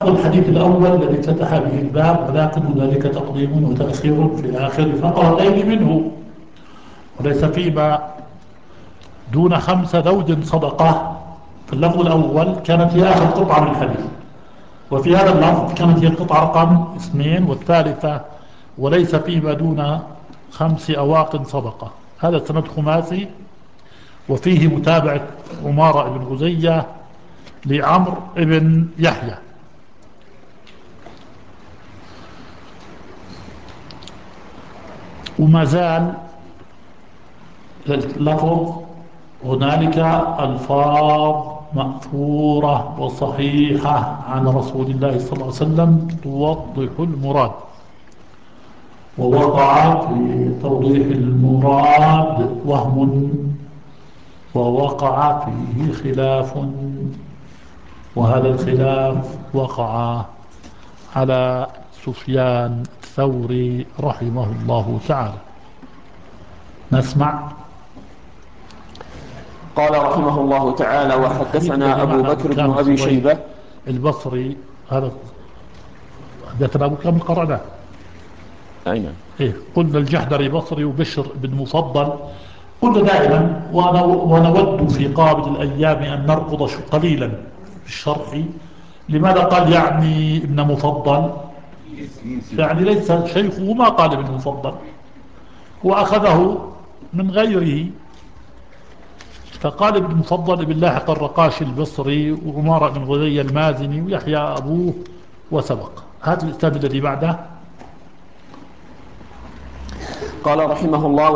الحديث الأول الذي افتتح به الباب، ولكن ذلك تقديم وتأخير في آخر فقرتين منه، وليس فيما دون 5 زوج صدقة. في اللفظ الأول كانت هي آخر قطعة من الحديث، وفي هذا اللفظ كانت هي القطعة رقم 2 والثالثة، وليس فيما دون 5 أواق صدقة. هذا السند خماسي، وفيه متابعة عمارة بن غزية لعمرو بن يحيى. وما زال لفظ هنالك ألفاظ مأثورة وصحيحة عن رسول الله صلى الله عليه وسلم توضح المراد، ووقع في توضيح المراد وهم، ووقع فيه خلاف، وهذا الخلاف وقع على سفيان الثوري رحمه الله تعالى. نسمع. قال رحمه الله تعالى: الحديث الذي وحدثنا أبو معنا أبو بكر بن كامل أبي صبيح شيبة. البصري، هذا حدثنا أبو كامل قرأناه. أين؟ إيه، قلنا الجحدري بصري وبشر بن مفضل. قلنا دائما ونود في قابل الأيام أن نركض قليلا في الشرح. لماذا قال يعني ابن مفضل؟ يعني ليس شيخه ما قال ابن مفضل، وأخذه من غيره، فقال ابن مفضل بن لاحق الرقاشي البصري، وعمارة بن غذي المازني، ويحيى أبوه، وسبق. هات الإسناد الذي بعده. قال رحمه الله: